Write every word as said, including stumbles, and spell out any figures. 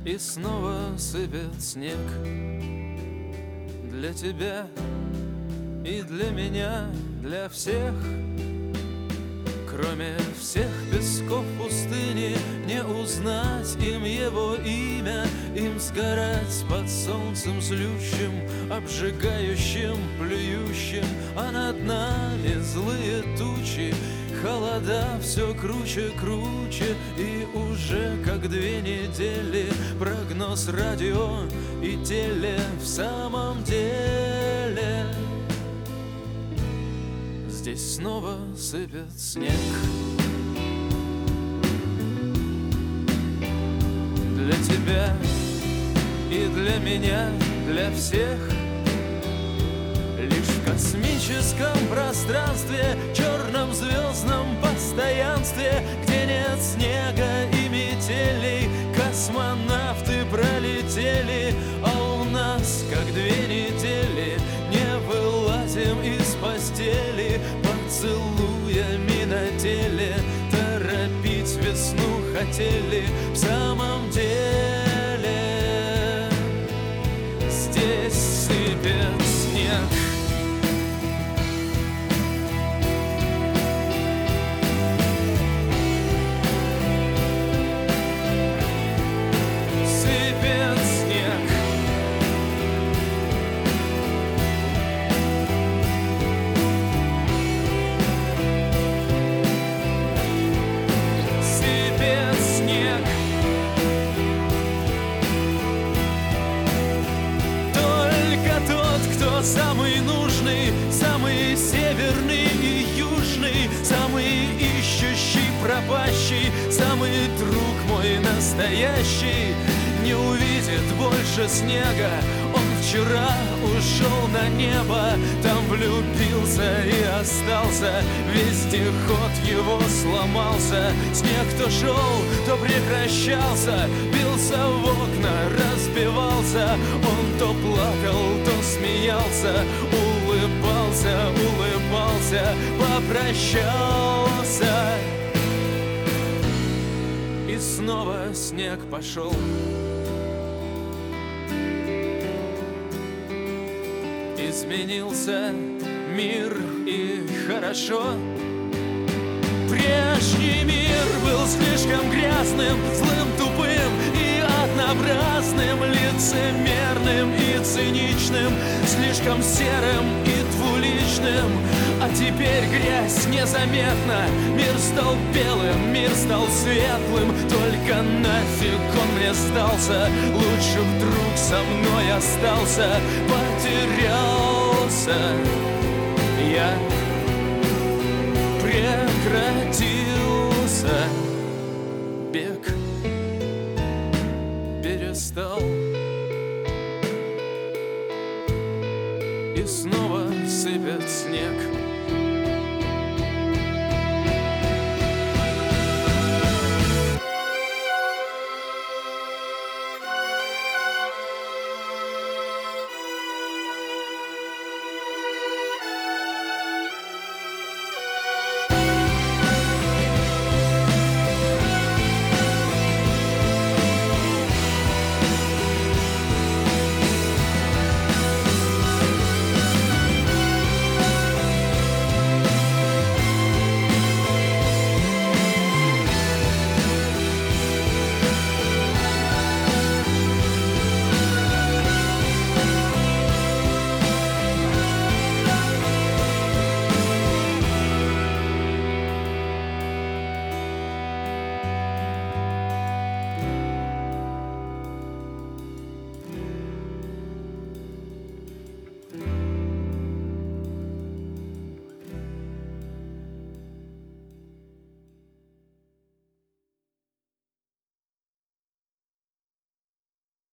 И снова сыпет снег. Для тебя и для меня, для всех. Кроме всех песков пустыни, не узнать им его имя, им сгорать под солнцем злющим, обжигающим, плюющим, а над нами злые тучи, холода все круче, круче, и уже как две недели прогноз радио и теле в самом деле. Здесь снова сыпет снег. Для тебя и для меня, для всех. Лишь в космическом пространстве, черном звездном постоянстве, где нет снега и метелей, космонавты пролетели, а у нас, как две недели, не вылазим из постели, поцелуями на теле торопить весну хотели. В самом деле здесь сыпет снег. Сыпет снег. Сыпет снег. Только тот, кто самый нужный, самый северный и южный, самый ищущий, пропащий, самый друг мой настоящий, не увидит больше снега. Он вчера ушел на небо, там влюбился и остался, вездеход его сломался. Снег то шел, то прекращался, бился в окна, разбивался. Он то плакал, то смеялся, улыбался, улыбался, попрощался. И снова снег пошел. Изменился мир, и хорошо. Прежний мир был слишком грязным, злым, тупым и однообразным, лицемерным и циничным, слишком серым и двуличным. А теперь грязь незаметна, мир стал белым, мир стал светлым. Только нафиг он мне сдался, лучше вдруг со мной остался. Потерялся я, прекратился бег, перестал. И снова сыпет снег.